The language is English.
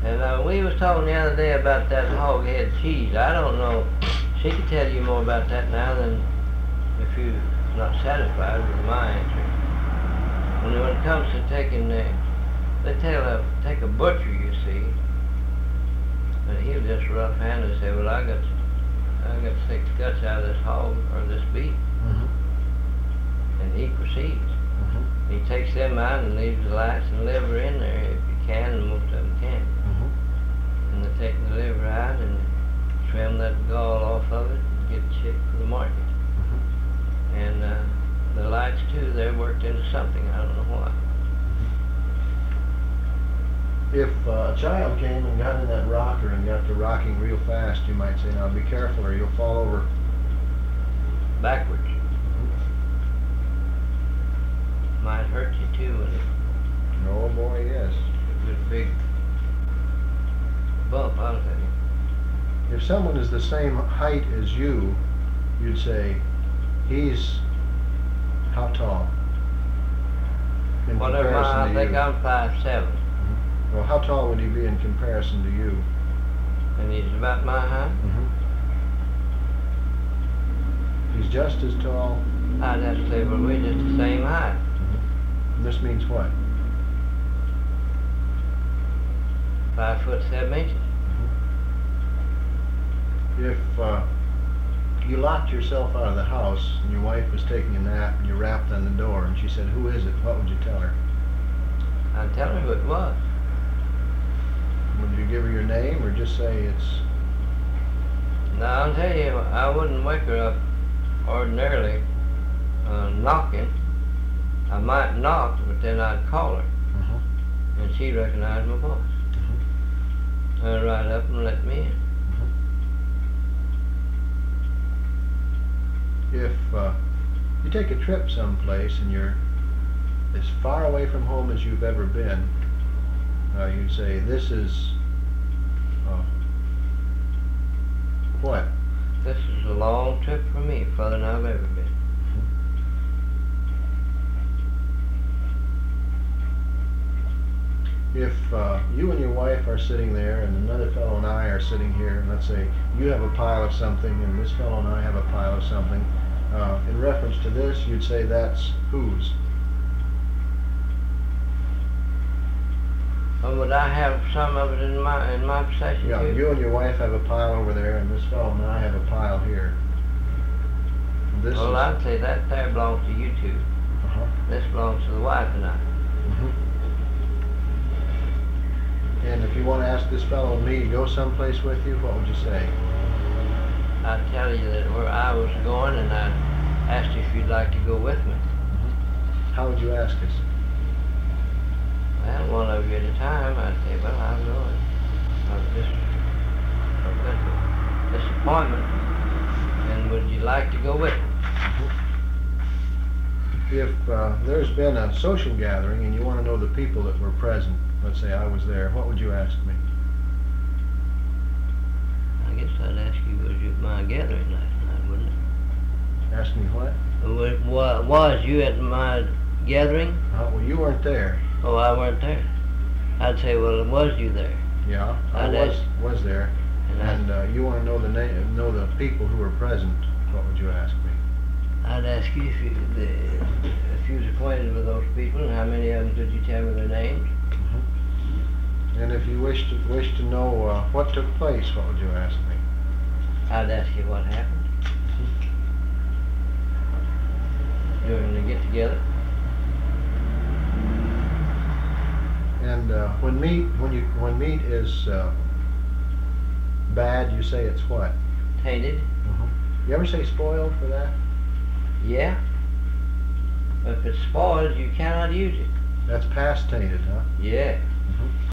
And we was talking the other day about that hog head cheese. I don't know. She could tell you more about that now than if you're not satisfied with my answer. When it comes to taking take a butcher, you see, and he'll just rough hand and say, well, I got to take the guts out of this hog or this beef. And he proceeds. He takes them out and leaves the lights and liver in there if you can, and most of them can't. And they take the liver out and trim that gall off of it and get it shipped for the market. And the lights too, they're worked into something, I don't know what. If a child came and got in that rocker and got to rocking real fast, you might say, now be careful or you'll fall over. Backwards. Might hurt you too when Oh boy, yes. it was a big bump, I'll tell you. If someone is the same height as you, you'd say, he's how tall? In Whatever, comparison I to think you? I'm 5'7", Well, how tall would he be in comparison to you? and he's about my height. He's just as tall. I'd have to say, well, we're just the same height. This means what? 5'7". If you locked yourself out of the house and your wife was taking a nap and you rapped on the door and she said, who is it? What would you tell her? I'd tell her who it was. Would you give her your name or just say it's... Now, I'll tell you, I wouldn't wake her up ordinarily knocking. I might knock, but then I'd call her, and she'd recognize my voice. I'd ride up and let me in. If you take a trip someplace and you're as far away from home as you've ever been, you'd say, this is... what? This is a long trip for me, further than I've ever been. If you and your wife are sitting there and another fellow and I are sitting here, and let's say you have a pile of something and this fellow and I have a pile of something, in reference to this, you'd say that's whose? But would I have some of it in my possession Yeah, too? you and your wife have a pile over there, and this fellow and I have a pile here. And this Well, is... I'd say that there belongs to you two. This belongs to the wife and I. And if you want to ask this fellow and me to go someplace with you, what would you say? I'd tell you that where I was going, and I'd ask you if you'd like to go with me. How would you ask us? Well, one of you at a time, I'd say, well, I'm going. I've got this appointment, and would you like to go with me? If there's been a social gathering and you want to know the people that were present, let's say I was there, what would you ask me? I guess I'd ask you, was you at my gathering last night, wouldn't it? Ask me what? Was you at my gathering? Well, you weren't there. Oh, I weren't there. I'd say, well, was you there? Yeah, I was there. And you want to know the people who were present, what would you ask me? I'd ask you if you was acquainted with those people, and how many of them did you tell me their names? And if you wish to know what took place, what would you ask me? I'd ask you what happened during the get-together. And when meat is bad, you say it's what? Tainted. You ever say spoiled for that? Yeah. But if it's spoiled, you cannot use it. That's past tainted, huh? Yeah.